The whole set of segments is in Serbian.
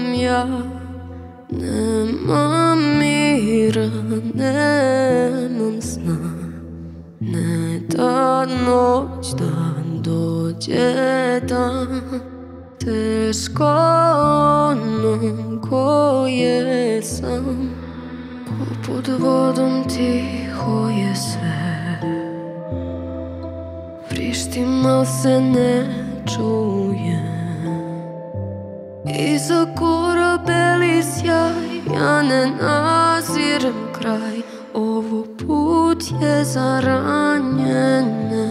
ja, nemam mira, nemam sna. Ne da noć, dan dođe dan, teško onom koje sam. Pod vodom tiho je sve, vrištim al se ne čuje. Iza korabeli sjaj, ja ne nazirem kraj. Ovo put je za ranjene,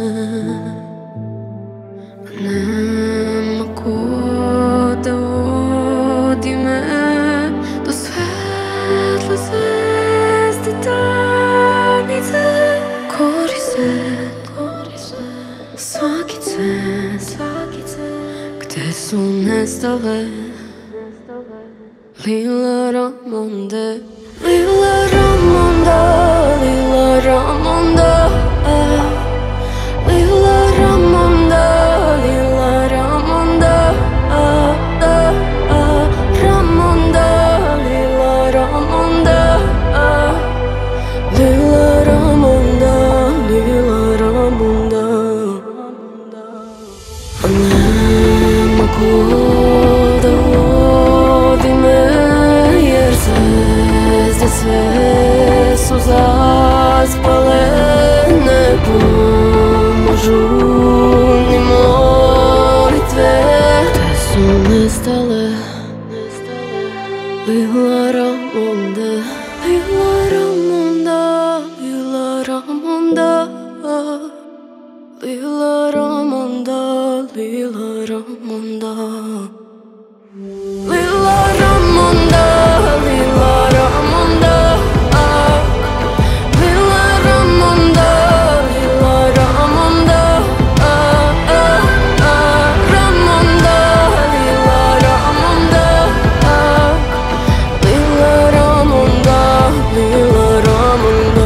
nema ko da vodi me do svetle zvezde tamnice. Kori se svaki cen, gde su nestale Lila Ramonde. Lila Ramonda, Lila Ramonda, Lila Ramonda, Lila Ramonda, Ramonda, Lila Ramonda, Lila Ramonda, Lila Ramonda. Nema ko da vodi me, jer zvezde sve su zaspale. Ne pomažu ni molitve, gde su nestale Lila Ramonde. Lila Ramonda, Lila Ramonda, Lila Ramonda, Lila Ramonda. Lila Ramonda, Lila Ramonda, Lila Ramonda, Lila Ramonda, Ramonda, Lila Ramonda, Lila Ramonda, Lila Ramonda.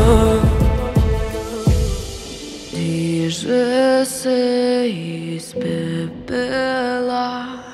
Diže se iz pepela